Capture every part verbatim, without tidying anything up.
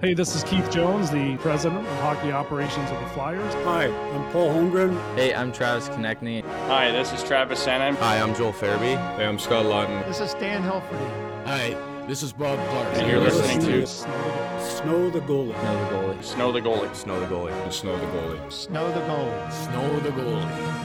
Hey, this is Keith Jones, the president of hockey operations of the Flyers. Hi, I'm Paul Holmgren. Hey, I'm Travis Konechny. Hi, this is Travis Sanheim. Hi, I'm Joel Farabee. Hey, I'm Scott Lawton. This is Stan Hilferty. Hi, this is Bob Clark. And you're listening to Snow the Goalie. Snow the Goalie. Snow the Goalie. Snow the Goalie. Snow the Goalie. Snow the Goalie. Snow the Goalie.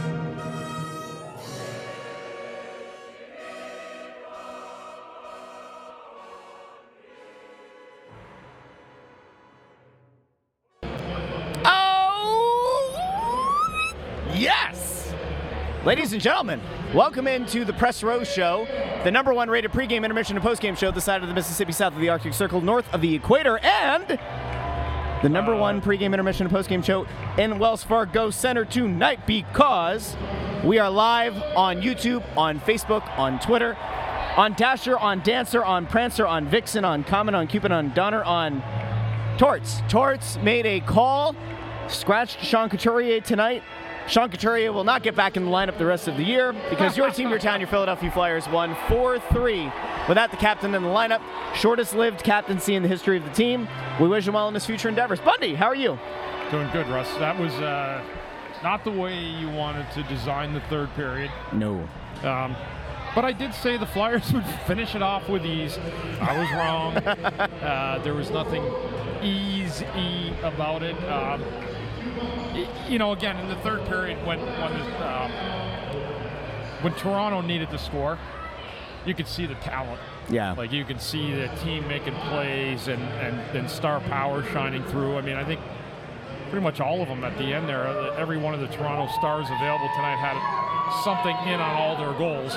Yes! Ladies and gentlemen, welcome into the Press Row Show, the number one rated pregame, intermission, and postgame show this side of the Mississippi, south of the Arctic Circle, north of the equator, and the number one pregame, intermission, and postgame show in Wells Fargo Center tonight, because we are live on YouTube, on Facebook, on Twitter, on Dasher, on Dancer, on Prancer, on Vixen, on Comet, on Cupid, on Donner, on Torts. Torts made a call, scratched Sean Couturier tonight. Sean Couturier will not get back in the lineup the rest of the year because your team, your town, your Philadelphia Flyers won four three without the captain in the lineup. Shortest lived captaincy in the history of the team. We wish him well in his future endeavors. Bundy, how are you? Doing good, Russ. That was uh, not the way you wanted to design the third period. No. Um, but I did say the Flyers would finish it off with ease. I was wrong. uh, there was nothing easy about it. Um, You know, again, in the third period, when when, the, um, when Toronto needed to score, you could see the talent. Yeah. Like, you could see the team making plays and, and, and star power shining through. I mean, I think pretty much all of them at the end there, every one of the Toronto stars available tonight had something in on all their goals.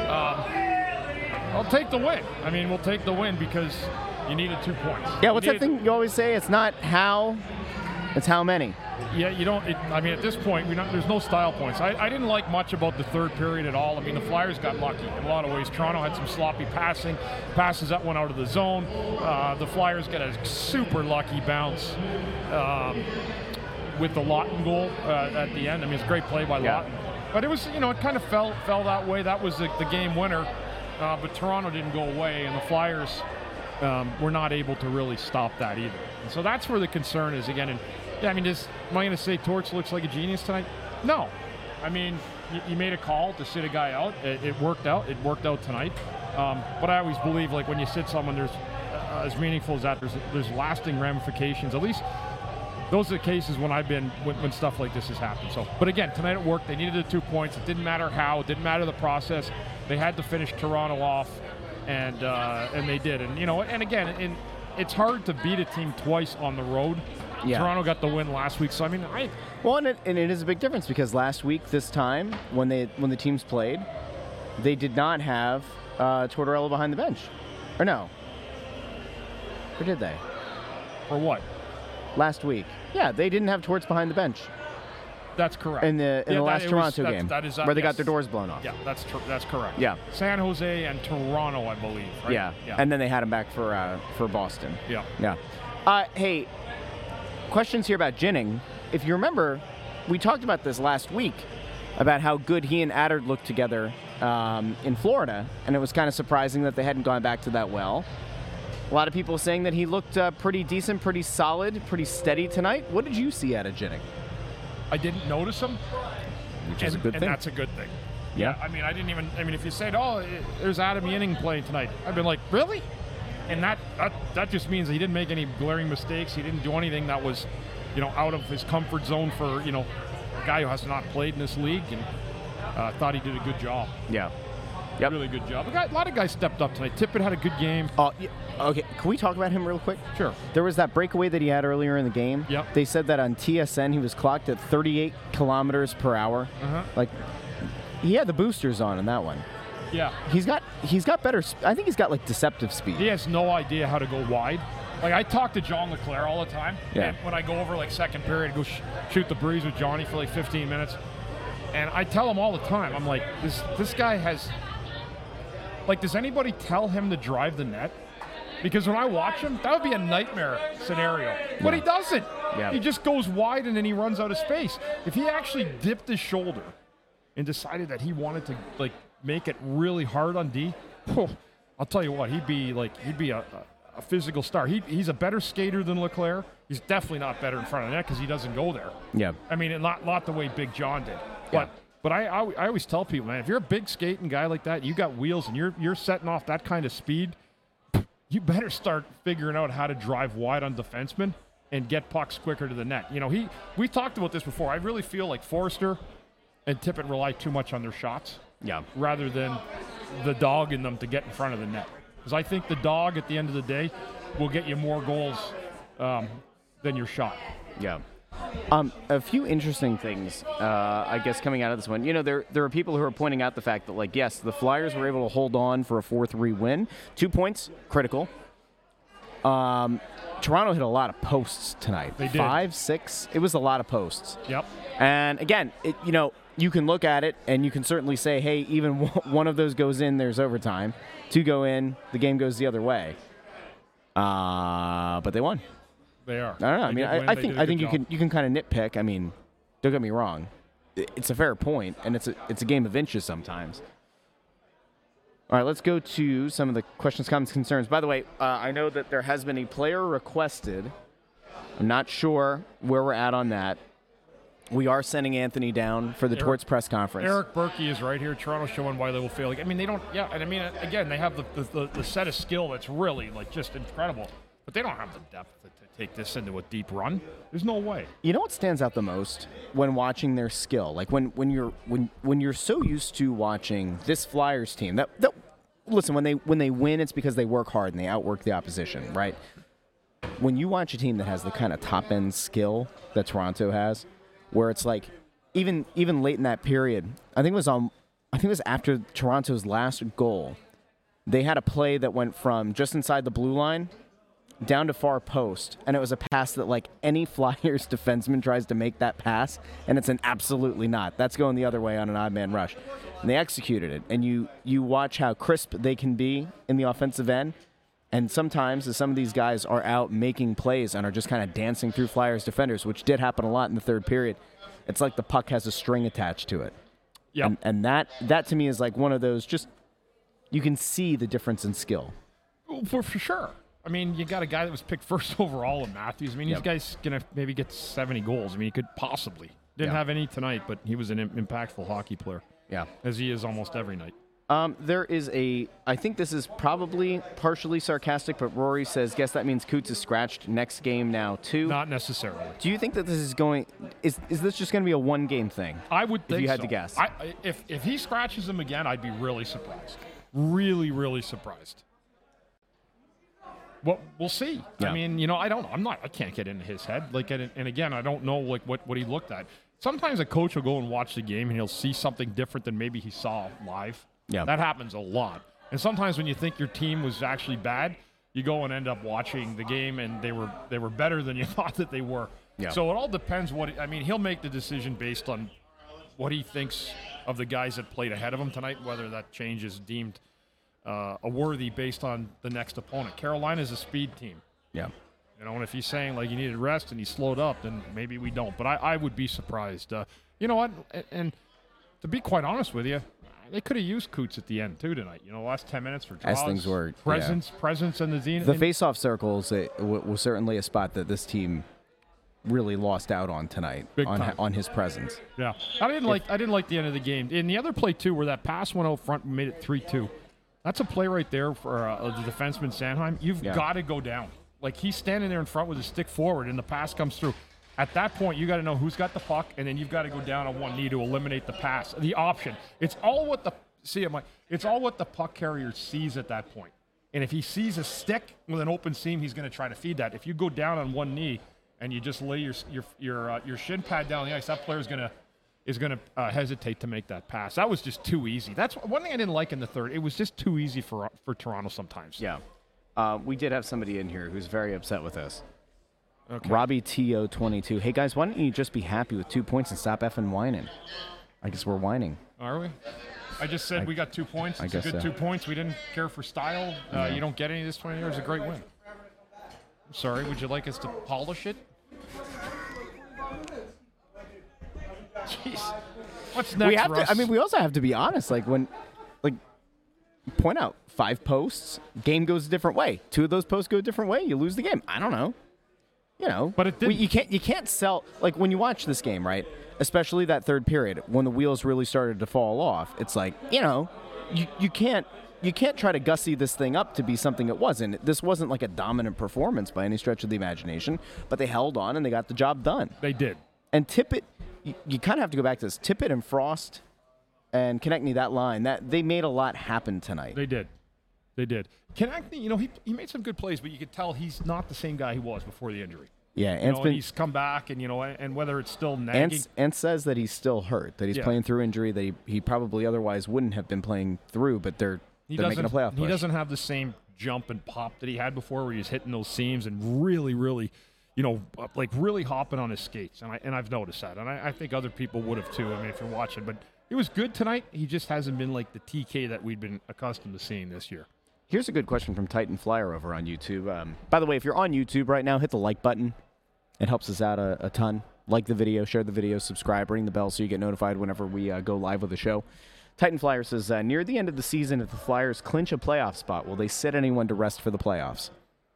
Um, I'll take the win. I mean, we'll take the win because you needed two points. Yeah, what's you that thing you always say? It's not how, it's how many. Yeah, you don't. It, I mean, at this point, we not, there's no style points. I, I didn't like much about the third period at all. I mean, the Flyers got lucky in a lot of ways. Toronto had some sloppy passing, passes that went out of the zone. Uh, the Flyers got a super lucky bounce um, with the Lawton goal uh, at the end. I mean, it's a great play by yeah. Lawton. But it was, you know, it kind of fell fell that way. That was the, the game winner. Uh, but Toronto didn't go away, and the Flyers um, were not able to really stop that either. And so that's where the concern is again. And yeah, I mean, just, am I going to say Torch looks like a genius tonight? No. I mean, you, you made a call to sit a guy out. It, it worked out. It worked out tonight. Um, but I always believe, like, when you sit someone, there's uh, as meaningful as that, there's there's lasting ramifications. At least those are the cases when I've been, when, when stuff like this has happened. So, but again, tonight it worked. They needed the two points. It didn't matter how. It didn't matter the process. They had to finish Toronto off, and uh, and they did. And, you know, and again, in, it's hard to beat a team twice on the road. Yeah. Toronto got the win last week, so I mean, I. Well, and it, and it is a big difference because last week, this time, when they when the teams played, they did not have uh, Tortorella behind the bench, or no? Or did they? For what? Last week, yeah, they didn't have Torts behind the bench That's correct. in the in Yeah, the that- last it Toronto was- game, that- that is, uh, where they got yes. their doors blown off. Yeah, that's tr- that's correct. Yeah. San Jose and Toronto, I believe. Right? Yeah. yeah. and then they had him back for uh, for Boston. yeah. Yeah. Uh, hey, questions here about Ginning. If you remember, we talked about this last week about how good he and Adard looked together um, in Florida, and it was kind of surprising that they hadn't gone back to that well. A lot of people saying that he looked uh, pretty decent, pretty solid, pretty steady tonight. What did you see out of Ginning? I didn't notice him, Which and, is a good and thing. that's a good thing. Yeah. I mean, I didn't even. I mean, if you said, "Oh, there's Adam Yenning playing tonight," I've been like, "Really?" And that, that that just means he didn't make any glaring mistakes. He didn't do anything that was, you know, out of his comfort zone for, you know, a guy who has not played in this league, and uh, thought he did a good job. Yeah. Yep. Really good job. A, guy, a lot of guys stepped up tonight. Tippett had a good game. Oh, yeah. Okay. Can we talk about him real quick? Sure. There was that breakaway that he had earlier in the game. Yep. They said that on T S N he was clocked at thirty-eight kilometers per hour. Uh-huh. Like, he had the boosters on in that one. Yeah. He's got he's got better. Sp- I think he's got like deceptive speed. He has no idea how to go wide. Like, I talk to John LeClaire all the time. Yeah. And when I go over, like, second period, go sh- shoot the breeze with Johnny for, like, fifteen minutes. And I tell him all the time, I'm like, this this guy has, like, does anybody tell him to drive the net? Because when I watch him, that would be a nightmare scenario. But he doesn't. Yeah. He just goes wide and then he runs out of space. If he actually dipped his shoulder and decided that he wanted to, like, make it really hard on D, oh, I'll tell you what, he'd be like he'd be a, a physical star. He, he's a better skater than Leclerc. He's definitely not better in front of the net because he doesn't go there. Yeah. I mean, not, not the way Big John did. But Yeah. but I, I I always tell people, man, if you're a big skating guy like that, you got wheels and you're you're setting off that kind of speed, you better start figuring out how to drive wide on defensemen and get pucks quicker to the net. You know, he we talked about this before. I really feel like Forrester and Tippett rely too much on their shots. Yeah. Rather than the dog in them to get in front of the net. Because I think the dog at the end of the day will get you more goals um, than your shot. Yeah. Um, a few interesting things, uh, I guess, coming out of this one. You know, there there are people who are pointing out the fact that, like, yes, the Flyers were able to hold on for a four three win. Two points, critical. Um, Toronto hit a lot of posts tonight. They did. Five, six. It was a lot of posts. Yep. And, again, it, you know, you can look at it and you can certainly say, hey, even one of those goes in, there's overtime. Two go in, the game goes the other way. Uh, but they won. They are. I don't know. I They mean, did I, win. I They think did a I good think you job. can you can kind of nitpick. I mean, don't get me wrong. It's a fair point, and it's a it's a game of inches sometimes. All right, let's go to some of the questions, comments, concerns. By the way, uh, I know that there has been a player requested. I'm not sure where we're at on that. We are sending Anthony down for the Eric- Torts press conference. Eric Berkey is right here. Toronto showing why they will fail. I mean, they don't. Yeah, and I mean, again, they have the the, the, the set of skill that's really like just incredible, but they don't have the depth to, to take this into a deep run. There's no way. You know what stands out the most when watching their skill? Like when, when you're when when you're so used to watching this Flyers team that, that listen, when they when they win, it's because they work hard and they outwork the opposition, right? When you watch a team that has the kind of top end skill that Toronto has, where it's like even even late in that period, I think it was on I think it was after Toronto's last goal, they had a play that went from just inside the blue line down to far post, and it was a pass that, like, any Flyers defenseman tries to make that pass, and it's an absolutely not. That's going the other way on an odd man rush. And they executed it, and you you watch how crisp they can be in the offensive end, and sometimes as some of these guys are out making plays and are just kind of dancing through Flyers defenders, which did happen a lot in the third period, it's like the puck has a string attached to it. Yep. And, and that, that to me is like one of those just, you can see the difference in skill. Well, For for sure. I mean, you got a guy that was picked first overall in Matthews. I mean, Yep. these guys gonna maybe get seventy goals. I mean, he could possibly. Didn't Yeah. have any tonight, but he was an im- impactful hockey player, Yeah. as he is almost every night. Um, there is a, I think this is probably partially sarcastic, but Rory says, guess that means Coots is scratched next game now, too. Not necessarily. Do you think that this is going, is is this just going to be a one-game thing? I would If think you had so. to guess. I, I- if if he scratches him again, I'd be really surprised. Really, really surprised. Well, we'll see. Yeah. I mean, you know, I don't. I'm not. I can't get into his head. Like, and, and again, I don't know like what what he looked at. Sometimes a coach will go and watch the game and he'll see something different than maybe he saw live. Yeah. That happens a lot. And sometimes when you think your team was actually bad, you go and end up watching the game and they were they were better than you thought that they were. Yeah. So it all depends what I mean, he'll make the decision based on what he thinks of the guys that played ahead of him tonight, whether that change is deemed uh, a worthy based on the next opponent. Carolina's a speed team. Yeah. You know, and if he's saying like he needed rest and he slowed up, then maybe we don't. But I, I would be surprised. Uh, you know what? And, and to be quite honest with you, they could have used Coots at the end too tonight. You know, the last ten minutes for draws, As things were, yeah. presence, presence in the zenith. The and- face-off circles it, w- was certainly a spot that this team really lost out on tonight Big on time. on his presence. Yeah, I didn't like I didn't like the end of the game. In the other play too, where that pass went out front and made it three two. That's a play right there for uh, the defenseman Sanheim. You've Yeah. got to go down. Like he's standing there in front with his stick forward, and the pass comes through. At that point, you got to know who's got the puck, and then you've got to go down on one knee to eliminate the pass. The option. It's all what the see. I'm like, it's all what the puck carrier sees at that point. And if he sees a stick with an open seam, he's going to try to feed that. If you go down on one knee and you just lay your your your uh, your shin pad down on the ice, that player's going to is going to uh, hesitate to make that pass. That was just too easy. That's one thing I didn't like in the third. It was just too easy for for Toronto sometimes. Yeah. Uh, we did have somebody in here who's very upset with us. Okay. Robbie T O twenty-two. Hey, guys, why don't you just be happy with two points and stop effing whining? I guess we're whining. Are we? I just said I- we got two points. I It's a guess good so. two points. We didn't care for style. Uh, You don't get any this twenty years. A great win. I'm sorry. Would you like us to polish it? Jeez. What's next, we have Russ? to. I mean, we also have to be honest. Like when, like, point out five posts, game goes a different way. Two of those posts go a different way, you lose the game. I don't know. You know, But it we- didn't- you can't you can't sell like when you watch this game, right? Especially that third period when the wheels really started to fall off. It's like, you know, you you can't you can't try to gussy this thing up to be something it wasn't. This wasn't like a dominant performance by any stretch of the imagination, but they held on and they got the job done. They did. And Tippett, you, you kind of have to go back to this. Tippett and Frost and Konechny, that line, that they made a lot happen tonight. They did. They did. Konechny, you know, he, he made some good plays, but you could tell he's not the same guy he was before the injury. Yeah, You and, know, been, and he's come back, and, you know, and whether it's still and, nagging. and says that he's still hurt, that he's Yeah. playing through injury that he, he probably otherwise wouldn't have been playing through, but they're, He they're doesn't, making a playoff push. he doesn't have the same jump and pop that he had before where he's hitting those seams and really, really, you know, like really hopping on his skates. And, I, and I've noticed that. And I, I think other people would have too, I mean, if you're watching. But he was good tonight. He just hasn't been like the T K that we'd been accustomed to seeing this year. Here's a good question from Titan Flyer over on YouTube. Um, by the way, if you're on YouTube right now, hit the like button. It helps us out a, a ton. Like the video, share the video, subscribe, ring the bell so you get notified whenever we uh, go live with the show. Titan Flyer says, uh, near the end of the season, if the Flyers clinch a playoff spot, will they sit anyone to rest for the playoffs?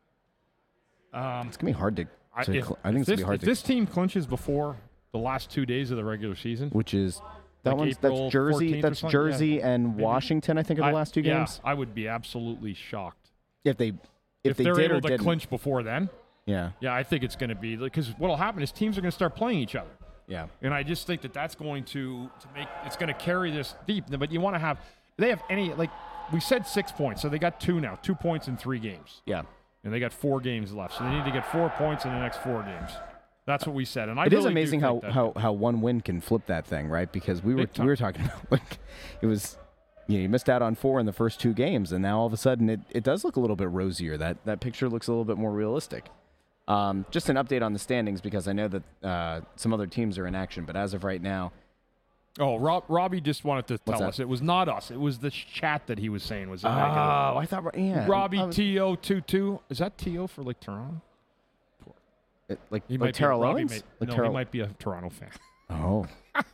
Um, It's going to be hard to, I, to if, cl- I think if it's going this, to be hard if to, this team clinches before the last two days of the regular season, which is, that like one's, April that's Jersey, fourteenth or that's something? Jersey Yeah. and Maybe. Washington, I think, are the I- last two yeah, games. I would be absolutely shocked. If they, if, If, they they're did able or to didn't. clinch before then, Yeah, yeah, I think it's going to be because what will happen is teams are going to start playing each other. yeah. And I just think that that's going to, to make it's going to carry this deep. But you want to have they have any like we said six points, so they got two now, two points in three games, Yeah. and they got four games left, so they need to get four points in the next four games. That's what we said, and I It is really do amazing how, think that- how, how one win can flip that thing, right? Because we were Big time. we were talking about like it was, you know, you missed out on four in the first two games, and now all of a sudden it, it does look a little bit rosier. That that picture looks a little bit more realistic. Um, just an update on the standings because I know that uh, some other teams are in action, but as of right now, Oh, Rob, Robbie just wanted to What's tell that? us it was not us. It was the chat that he was saying was a oh, negative. I thought yeah, Robbie I was- T O two two. Is that T O for like Toronto? it- like He like might be a- Terrell Robbie Owens? may- Like no, Terrell- he might be a Toronto fan. Oh,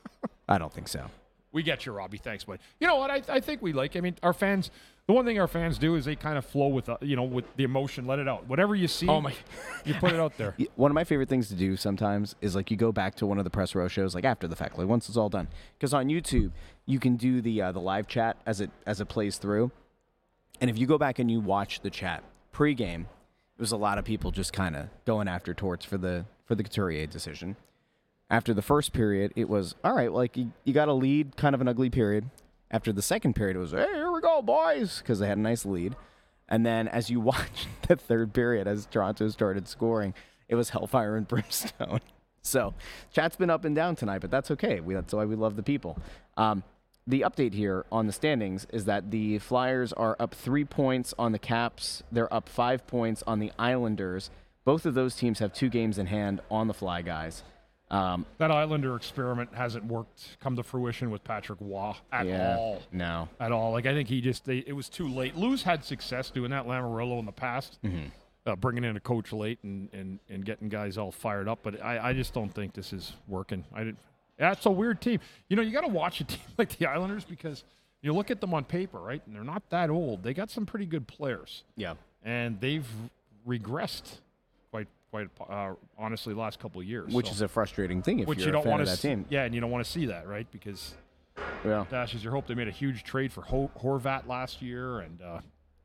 I don't think so. We get you, Robbie. Thanks, bud. You know what? I, I think we like. I mean, our fans. The one thing our fans do is they kind of flow with, uh, you know, with the emotion. Let it out. Whatever you see, Oh, my- you put it out there. Y- One of my favorite things to do sometimes is like you go back to one of the press row shows like after the fact, like once it's all done, because on YouTube you can do the uh, the live chat as it as it plays through, and if you go back and you watch the chat pregame, it was a lot of people just kind of going after Torts for the for the Couturier decision. After the first period, it was all right. Like you, you got a lead, kind of an ugly period. After the second period, it was hey, here we go, boys, because they had a nice lead. And then as you watch the third period, as Toronto started scoring, it was hellfire and brimstone. So chat's been up and down tonight, but that's okay. We, that's why we love the people. Um, the update here on the standings is that the Flyers are up three points on the Caps. They're up five points on the Islanders. Both of those teams have two games in hand on the Fly Guys. Um, That Islander experiment hasn't worked, come to fruition with Patrick Waugh at yeah, all. no. At all. Like, I think he just, they, it was too late. Lou's had success doing that, Lamoriello in the past, Mm-hmm. uh, bringing in a coach late and, and, and getting guys all fired up. But I, I just don't think this is working. I didn't, yeah, it's a weird team. You know, you got to watch a team like the Islanders because you look at them on paper, right? And they're not that old. They got some pretty good players. Yeah. And they've regressed quite, quite uh, honestly, the last couple of years. Which So- is a frustrating thing if which you're you don't a fan want of to that see. team. Yeah, and you don't want to see that, right? Because Yeah. dashes your hope. They made a huge trade for Ho- Horvat last year, and uh,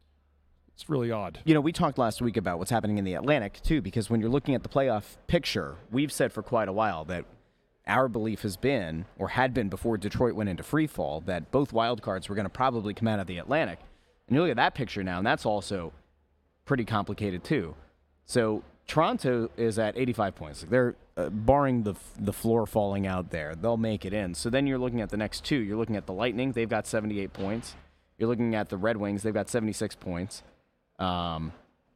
it's really odd. You know, we talked last week about what's happening in the Atlantic, too, because when you're looking at the playoff picture, we've said for quite a while that our belief has been, or had been before Detroit went into free fall, that both wild cards were going to probably come out of the Atlantic. And you look at that picture now, and that's also pretty complicated, too. So Toronto is at eighty-five points. They're uh, barring the the floor falling out there, they'll make it in. So then you're looking at the next two. You're looking at the Lightning. They've got seventy-eight points. You're looking at the Red Wings. They've got seventy-six points. Um,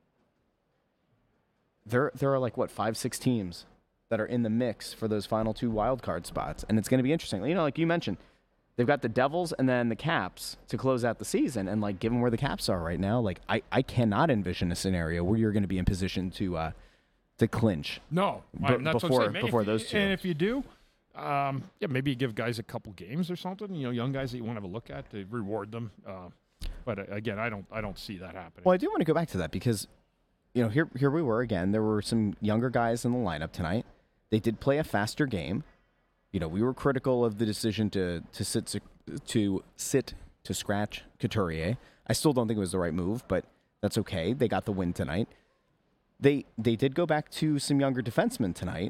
there there are like what five, six teams that are in the mix for those final two wild card spots, and it's going to be interesting. You know, like you mentioned, they've got the Devils and then the Caps to close out the season, and like given where the Caps are right now, like I, I cannot envision a scenario where you're going to be in position to uh, to clinch. No, B- I- that's what before- I'm saying. before If you- those two. And if you do, um, yeah, maybe you give guys a couple games or something. You know, young guys that you want to have a look at to reward them. Uh, But uh, again, I don't I don't see that happening. Well, I do want to go back to that because, you know, here here we were again. There were some younger guys in the lineup tonight. They did play a faster game. You know, we were critical of the decision to to sit to, to sit to scratch Couturier. I still don't think it was the right move, but that's okay. They got the win tonight. They they did go back to some younger defensemen tonight.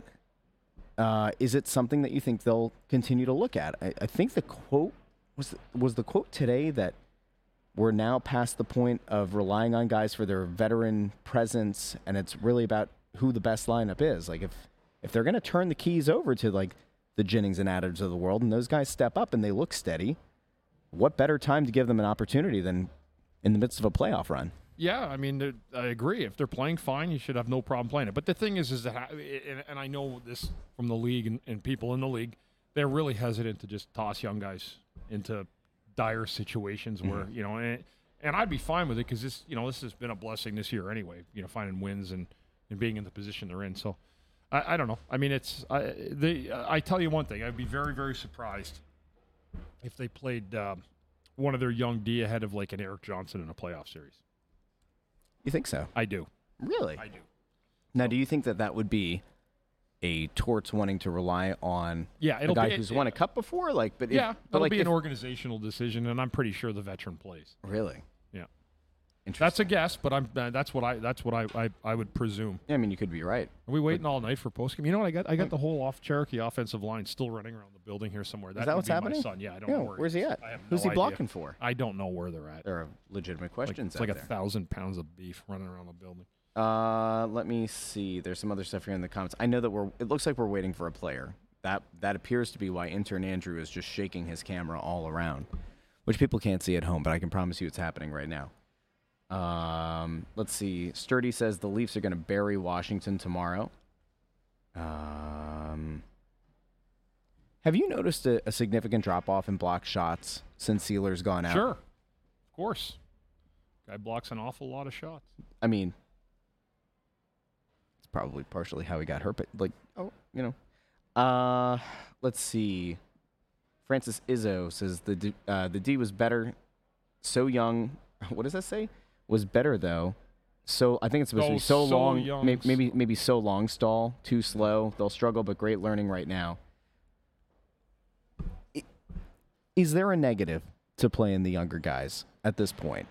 Uh, is it something that you think they'll continue to look at? I, I think the quote was was the quote today that we're now past the point of relying on guys for their veteran presence, and it's really about who the best lineup is. Like if if they're going to turn the keys over to like the Jennings and Adams of the world, and those guys step up and they look steady, what better time to give them an opportunity than in the midst of a playoff run? Yeah, I mean, they're- I agree. If they're playing fine, you should have no problem playing it. But the thing is, is that, ha- and, and I know this from the league and, and people in the league, they're really hesitant to just toss young guys into dire situations where, Mm-hmm. you know, and, and I'd be fine with it because this, you know, this has been a blessing this year anyway, you know, finding wins and, and being in the position they're in. So I, I don't know. I mean, it's, I, they, I tell you one thing, I'd be very, very surprised if they played um, one of their young D ahead of like an Eric Johnson in a playoff series. You think so? I do. Really? I do. Now, do you think that that would be a Torts wanting to rely on Yeah, a it'll guy be who's it- won a cup before? Like, but if, Yeah, but it'll like be if, an organizational decision, and I'm pretty sure the veteran plays. really Yeah, interesting. that's a guess, but I'm uh, that's what I that's what I, I, I would presume. I mean, you could be right. Are we waiting all night for postgame? You know what? I got I got the whole off Cherokee offensive line still running around the building here somewhere. That Is that would what's be happening? My son. Yeah, I don't Yeah, know where where's he is. at? I have Who's no he idea. blocking for? I don't know where they're at. There are legitimate Like, questions it's like out a there. thousand pounds of beef running around the building. Uh, let me see. There's some other stuff here in the comments. I know that we're. It looks like we're waiting for a player. That that appears to be why intern Andrew is just shaking his camera all around, which people can't see at home, but I can promise you it's happening right now. Um, let's see. Sturdy says the Leafs are going to bury Washington tomorrow. Um, have you noticed a, a significant drop off in block shots since Sealer's gone out? Sure, of course. Guy blocks an awful lot of shots. I mean, it's probably partially how he got hurt, but like, oh, you know. Uh, let's see. Francis Izzo says the D, uh, the D was better, so young. What does that say? Was better though. So I think it's supposed to Oh, be so, so long. young, Maybe, maybe so- maybe so long stall, too slow. They'll struggle, but great learning right now. I- Is there a negative to playing the younger guys at this point?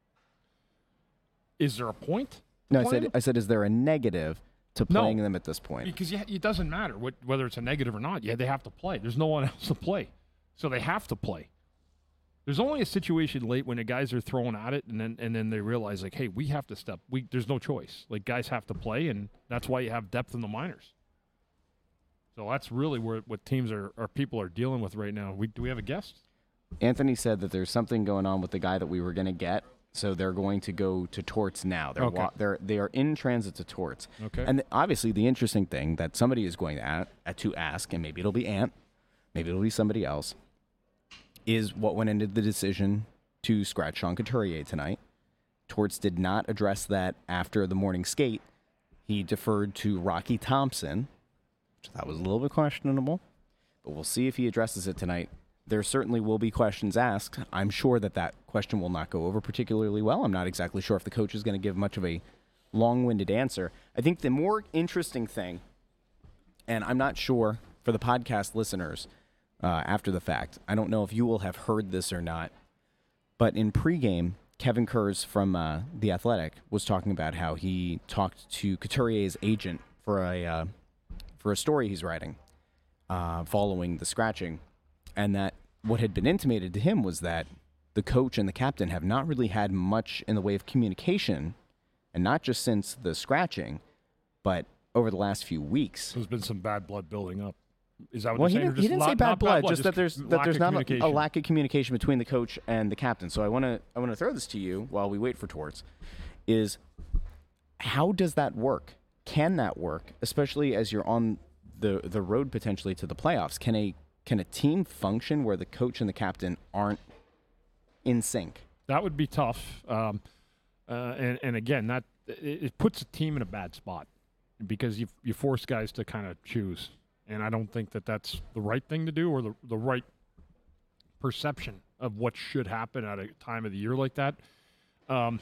Is there a point? to No, I play said them? I said is there a negative to No. playing them at this point? Because yeah, it doesn't matter what, whether it's a negative or not. Yeah, they have to play. There's no one else to play, so they have to play. There's only a situation late when the guys are throwing at it, and then and then they realize like, hey, we have to step. We there's no choice. Like guys have to play, and that's why you have depth in the minors. So that's really where what teams are or people are dealing with right now. We do we have a guest? Anthony said that there's something going on with the guy that we were going to get, so they're going to go to Torts now. They're Okay. wa- they're they are in transit to Torts. Okay. And th- obviously, the interesting thing that somebody is going to, a- uh, to ask, and maybe it'll be Ant, maybe it'll be somebody else, is what went into the decision to scratch Sean Couturier tonight. Torts did not address that after the morning skate. He deferred to Rocky Thompson, which I thought was a little bit questionable, but we'll see if he addresses it tonight. There certainly will be questions asked. I'm sure that that question will not go over particularly well. I'm not exactly sure if the coach is going to give much of a long-winded answer. I think the more interesting thing, and I'm not sure for the podcast listeners uh, after the fact, I don't know if you will have heard this or not, but in pregame, Kevin Kurz from uh, The Athletic was talking about how he talked to Couturier's agent for a uh, for a story he's writing uh, following the scratching, and that what had been intimated to him was that the coach and the captain have not really had much in the way of communication, and not just since the scratching, but over the last few weeks. There's been some bad blood building up. Is that what Well, you're he saying? Or didn't, he just didn't lot- say bad not blood, just that there's lack that there's of not a, a communication. lack of communication between the coach and the captain. So I want to I want to throw this to you while we wait for Torts. Is how does that work? Can that work, especially as you're on the the road potentially to the playoffs? Can a can a team function where the coach and the captain aren't in sync? That would be tough. Um, uh, and, and again, that it, it puts a team in a bad spot because you you force guys to kind of choose. And I don't think that that's the right thing to do or the, the right perception of what should happen at a time of the year like that. Um,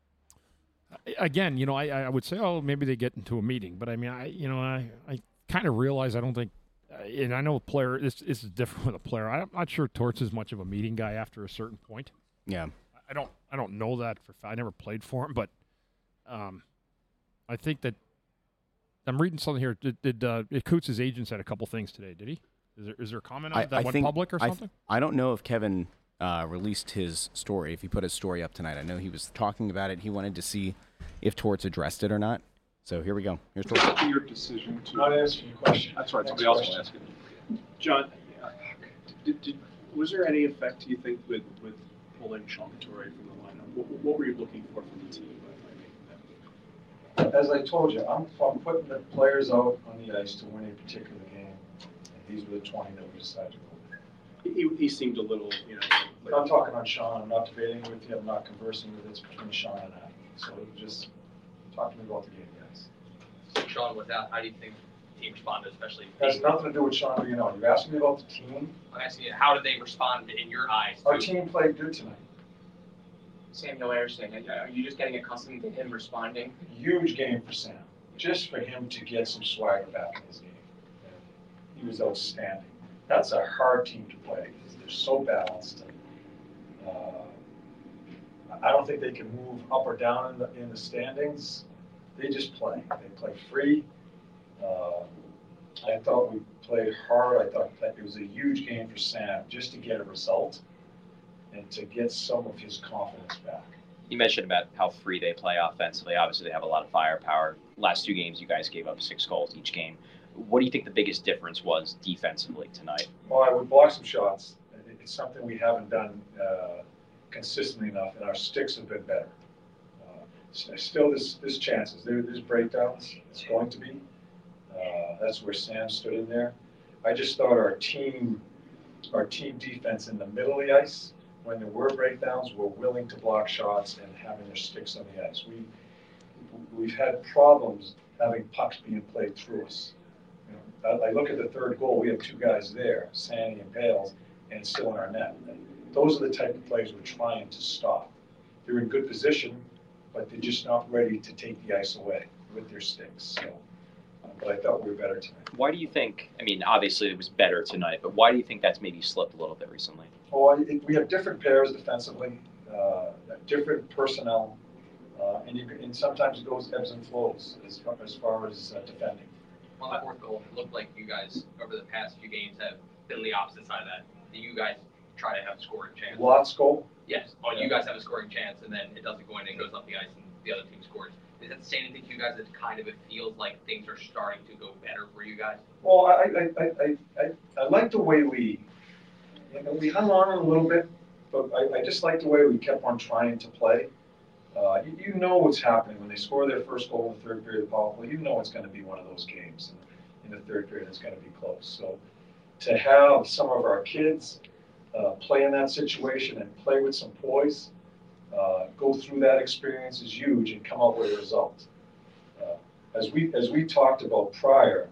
again, you know, I, I would say, oh, maybe they get into a meeting, but I mean, I you know, I, I kind of realize I don't think, and I know a player, this, this is different with a player. I'm not sure Torts is much of a meeting guy after a certain point. Yeah. I don't I don't know that for I never played for him, but um, I think that I'm reading something here. Did, did uh, Coots' agent said a couple things today? Did he? Is there is there a comment on I, it that I went think, public or I, something? I don't know if Kevin uh, released his story. If he put his story up tonight, I know he was talking about it. He wanted to see if Torts addressed it or not. So here we go. Here's Torts. It's your decision to. Not answering your question. That's right. Next Somebody else will question. ask it. John, did, did, was there any effect, do you think, with, with pulling Sean Torre from the lineup? What, what were you looking for from the team by, by making that move? As I told you, I'm, I'm putting the players out on the ice to win a particular game. And these were the twenty that we decided to go with. He, he seemed a little, you know. Like, I'm talking on Sean. I'm not debating with you. I'm not conversing with you. It's between Sean and I. So just talk to me about the game, guys. So Sean, with that, how do you think the team responded, especially? It has nothing to do with Sean. You know, you're asking me about the team. I'm asking you, how did they respond in your eyes? Our to- team played good tonight. Samuel Anderson, are you just getting accustomed to him responding? Huge game for Sam. Just for him to get some swagger back in his game. And he was outstanding. That's a hard team to play because they're so balanced. And, uh, I don't think they can move up or down in the, in the standings. They just play. They play free. Uh, I thought we played hard. I thought that it was a huge game for Sam just to get a result and to get some of his confidence back. You mentioned about how free they play offensively. Obviously, they have a lot of firepower. Last two games, you guys gave up six goals each game. What do you think the biggest difference was defensively tonight? Well, I would block some shots. It's something we haven't done uh, consistently enough, and our sticks have been better. Uh, still, there's, there's chances. There, there's breakdowns. It's going to be. Uh, that's where Sam stood in there. I just thought our team, our team defense in the middle of the ice, when there were breakdowns, were willing to block shots and having their sticks on the ice. We, we've had problems having pucks being played through us. You know, I, I look at the third goal, we have two guys there, Sandy and Bales, and it's still in our net. And those are the type of plays we're trying to stop. They're in good position, but they're just not ready to take the ice away with their sticks. So, uh, but I thought we were better tonight. Why do you think, I mean, obviously it was better tonight, but why do you think that's maybe slipped a little bit recently? Oh, I think we have different pairs defensively, uh, different personnel, uh, and, you can, and sometimes it goes ebbs and flows as far as, far as uh, defending. On the fourth goal, it looked like you guys, over the past few games, have been the opposite side of that. Do you guys try to have a scoring chance? Lots goal. Yes. Oh, you guys have a scoring chance, and then it doesn't go in, it goes up the ice, and the other team scores. Is that saying anything to you guys that kind of it feels like things are starting to go better for you guys? Well, I, I, I, I, I, I like the way we, you know, we hung on a little bit, but I, I just like the way we kept on trying to play. Uh, you, you know what's happening when they score their first goal in the third period of the power play. You know it's going to be one of those games in, in the third period. It's going to be close. So to have some of our kids uh, play in that situation and play with some poise, uh, go through that experience is huge and come out with a result. Uh, as we as we talked about prior.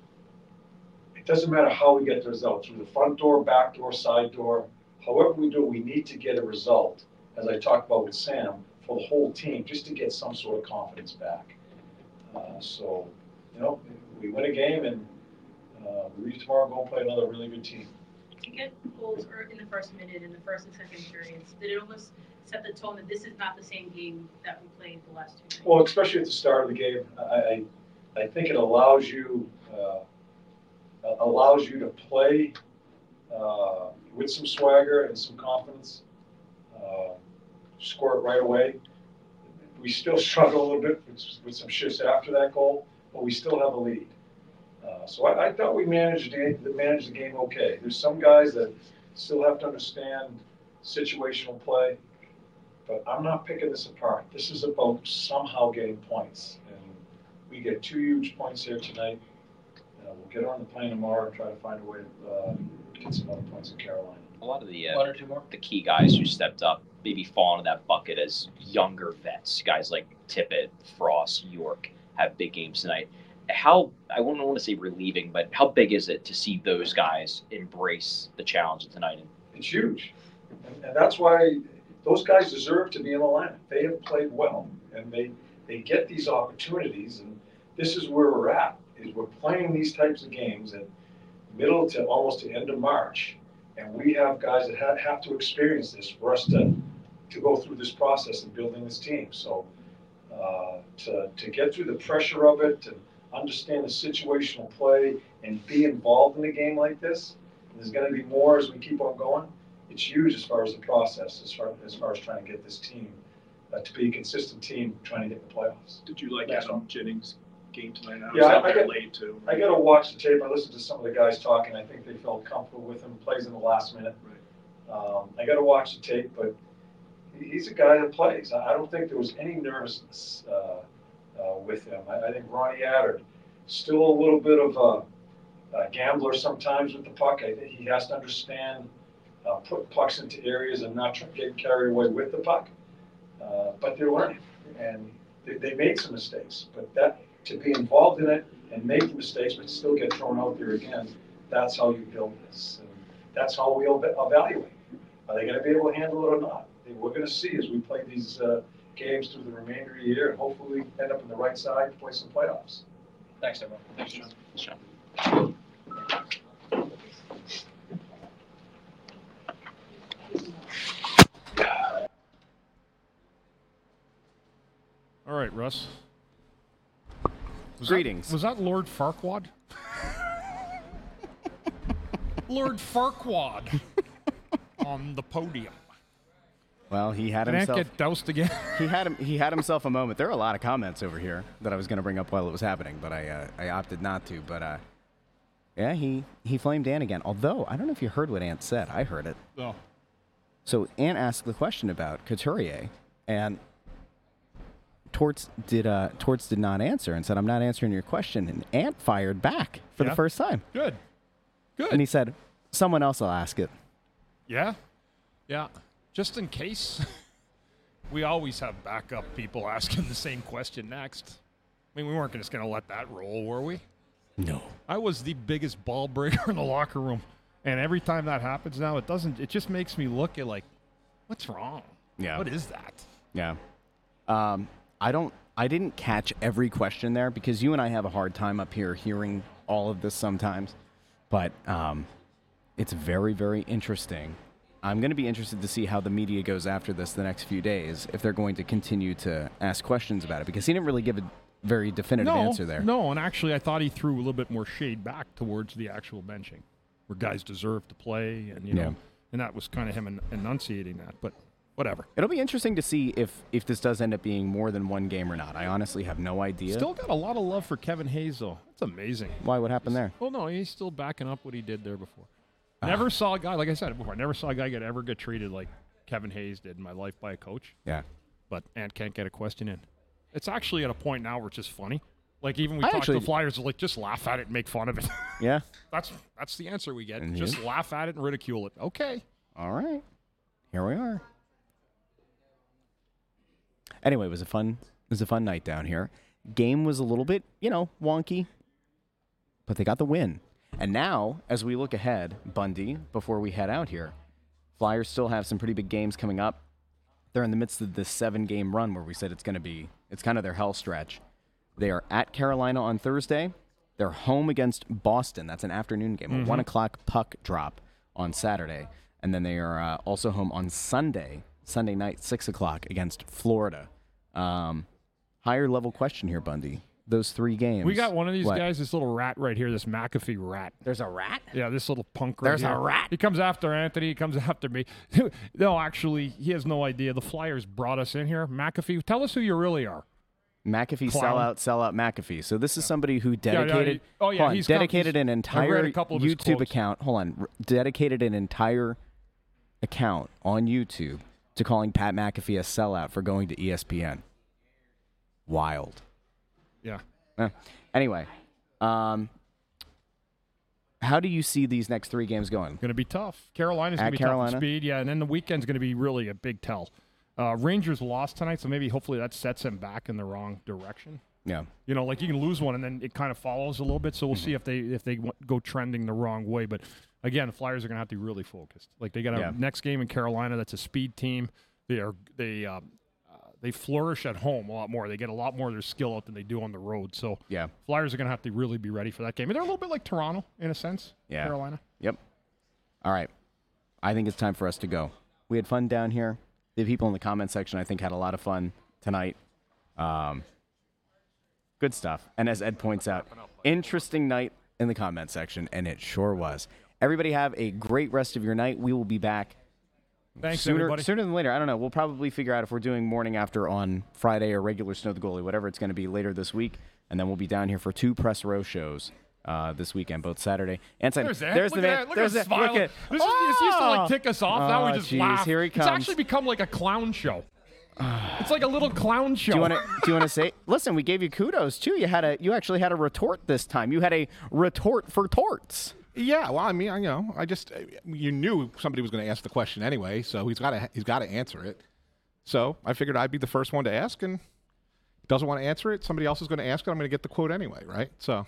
It doesn't matter how we get the result, through the front door, back door, side door, however we do, we need to get a result, as I talked about with Sam, for the whole team, just to get some sort of confidence back. Uh, so, you know, we win a game and uh, we leave tomorrow and go and play another really good team. To get goals in the first minute, in the first and second periods, did it almost set the tone that this is not the same game that we played the last two nights? Well, especially at the start of the game, I, I, I think it allows you, uh, allows you to play uh, with some swagger and some confidence, uh, score it right away. We still struggle a little bit with, with some shifts after that goal, but we still have a lead. Uh, so I, I thought we managed the, managed the game okay. There's some guys that still have to understand situational play, but I'm not picking this apart. This is about somehow getting points, and we get two huge points here tonight. Uh, we'll get on the plane tomorrow and try to find a way to uh, get some other points in Carolina. A lot of the uh, One or two more? the key guys who stepped up maybe fall into that bucket as younger vets, guys like Tippett, Frost, York, have big games tonight. How, I don't want to say relieving, but how big is it to see those guys embrace the challenge of tonight? It's huge. And, and that's why those guys deserve to be in the lineup. They have played well, and they, they get these opportunities, and this is where we're at, is we're playing these types of games at middle to almost the end of March, and we have guys that have, have to experience this for us to, to go through this process of building this team. So uh, to, to get through the pressure of it, to understand the situational play, and be involved in a game like this, and there's going to be more as we keep on going. It's huge as far as the process, as far as, far as trying to get this team uh, to be a consistent team, trying to get the playoffs. Did you like Next Adam one. Jennings' game tonight? I was Yeah, I- out I there got- late too. I got to watch the tape. I listened to some of the guys talking. I think they felt comfortable with him. Plays in the last minute. Right. Um, I got to watch the tape, but he- he's a guy that plays. I I don't think there was any nervousness uh, uh, with him. I, I think Ronnie Adder, still a little bit of a, a gambler sometimes with the puck. I think he has to understand uh, put pucks into areas and not try, get carried away with the puck. Uh, but they're learning, and they, they made some mistakes. But that to be involved in it and make the mistakes, but still get thrown out there again, that's how you build this. And that's how we'll evaluate. Are they going to be able to handle it or not? We're going to see as we play these uh, games through the remainder of the year, and hopefully end up on the right side to play some playoffs. Thanks, everyone. Thanks, John. Thanks, John. All right, Russ. Was Greetings. That, was that Lord Farquaad? Lord Farquaad on the podium. Well, he had Did Ant himself. get doused again? he had him. He had himself a moment. There are a lot of comments over here that I was going to bring up while it was happening, but I uh, I opted not to. But uh, yeah, he he flamed Ant again. Although I don't know if you heard what Ant said. I heard it. Oh. So Ant asked the question about Couturier, and Torts did uh, Torts did not answer and said, "I'm not answering your question." And Ant fired back for Yeah. the first time. Good. Good. And he said, "Someone else will ask it." Yeah. Yeah. Just in case. We always have backup people asking the same question next. I mean, we weren't just going to let that roll, were we? No. I was the biggest ball breaker in the locker room. And every time that happens now, it doesn't, it just makes me look at like, what's wrong? Yeah. What is that? Yeah. Um, I don't. I didn't catch every question there because you and I have a hard time up here hearing all of this sometimes. But um, it's very, very interesting. I'm going to be interested to see how the media goes after this the next few days, if they're going to continue to ask questions about it, because he didn't really give a very definitive no, answer there. No, and actually I thought he threw a little bit more shade back towards the actual benching, where guys deserve to play, and you know, Yeah. and that was kind of him en- enunciating that, but whatever. It'll be interesting to see if, if this does end up being more than one game or not. I honestly have no idea. Still got a lot of love for Kevin Hayes, though. That's amazing. Why? What happened there? Well, no, he's still backing up what he did there before. Ah. Never saw a guy, like I said before, I never saw a guy get ever get treated like Kevin Hayes did in my life by a coach. Yeah. But Ant can't get a question in. It's actually at a point now where it's just funny. Like even we I talk actually- to the Flyers, like just laugh at it and make fun of it. Yeah. that's that's the answer we get. And Just you? laugh at it and ridicule it. Okay. All right. Here we are. Anyway, it was a fun it was a fun night down here. Game was a little bit, you know, wonky, but they got the win. And now, as we look ahead, Bundy, before we head out here, Flyers still have some pretty big games coming up. They're in the midst of this seven-game run where we said it's going to be, it's kind of their hell stretch. They are at Carolina on Thursday. They're home against Boston. That's an afternoon game, Mhm. a one o'clock puck drop on Saturday. And then they are uh, also home on Sunday, Sunday night, six o'clock against Florida. Um, higher level question here, Bundy. Those three games. We got one of these What? guys, this little rat right here, this McAfee rat. There's a rat? Yeah, this little punk right There's a here. rat? He comes after Anthony. He comes after me. No, actually, he has no idea. The Flyers brought us in here. McAfee, tell us who you really are. McAfee Clown. sell out, sell out McAfee. So this is somebody who Yeah, yeah, dedicated. he- oh, yeah, hold on, he's come- dedicated he's- an I've entire read a couple of his YouTube quotes. account. Hold on, r- dedicated an entire account on YouTube to calling Pat McAfee a sellout for going to E S P N. Wild. Yeah. Eh. Anyway, um, how do you see these next three games going? Going to be tough. Carolina's At going to be tough Carolina? on speed. Yeah, and then the weekend's going to be really a big tell. Uh, Rangers lost tonight, so maybe hopefully that sets them back in the wrong direction. Yeah. You know, like you can lose one and then it kind of follows a little bit. So we'll Mm-hmm. see if they if they w- go trending the wrong way. But again, the Flyers are going to have to be really focused. Like they got a Yeah. next game in Carolina. That's a speed team. They are they um, uh, they flourish at home a lot more. They get a lot more of their skill out than they do on the road. So Yeah. Flyers are going to have to really be ready for that game. And they're a little bit like Toronto in a sense. Yeah. Carolina. Yep. All right. I think it's time for us to go. We had fun down here. The people in the comment section, I think, had a lot of fun tonight. Um, good stuff. And as Ed points out, interesting night in the comment section, and it sure was. Everybody have a great rest of your night. We will be back Thanks, sooner, everybody. sooner than later. I don't know. We'll probably figure out if we're doing morning after on Friday or regular Snow the Goalie, whatever it's going to be later this week. And then we'll be down here for two Press Row shows uh, this weekend, both Saturday and Sunday. There's Ed. There's Look the at man. that. Look There's at the smiling. look at- This, is, this used to like tick us off. now we Oh, just geez, laugh. here he It's comes. actually become like a clown show. It's like a little clown show. Do you want to? Do you want to say? Listen, we gave you kudos too. You had a. You actually had a retort this time. You had a retort for torts. Yeah, well, I mean, I, you know, I just you knew somebody was going to ask the question anyway, so he's got to he's got to answer it. So I figured I'd be the first one to ask, and he doesn't want to answer it. Somebody else is going to ask it. I'm going to get the quote anyway, right? So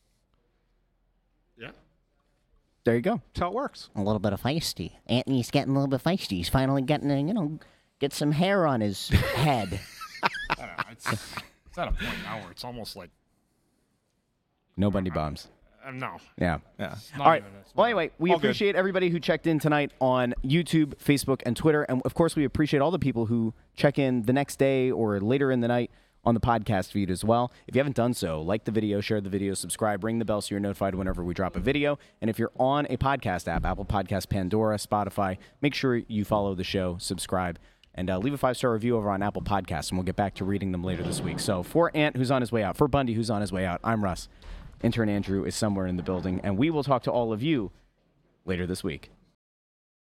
Yeah. There you go. That's how it works. A little bit of feisty. Anthony's getting a little bit feisty. He's finally getting, a, you know, get some hair on his head. I don't know. It's, it's at a point now where it's almost like No Bundy bombs. uh, no. Yeah. Yeah. Not All right. even, it's Well, not- anyway, we All good. appreciate everybody who checked in tonight on YouTube, Facebook, and Twitter. And, of course, we appreciate all the people who check in the next day or later in the night on the podcast feed as well. If you haven't done so, like the video, share the video, subscribe, ring the bell so you're notified whenever we drop a video. And if you're on a podcast app, Apple Podcasts, Pandora, Spotify, make sure you follow the show, subscribe, and uh, leave a five-star review over on Apple Podcasts, and we'll get back to reading them later this week. So for Ant, who's on his way out, for Bundy, who's on his way out, I'm Russ. Intern Andrew is somewhere in the building, and we will talk to all of you later this week.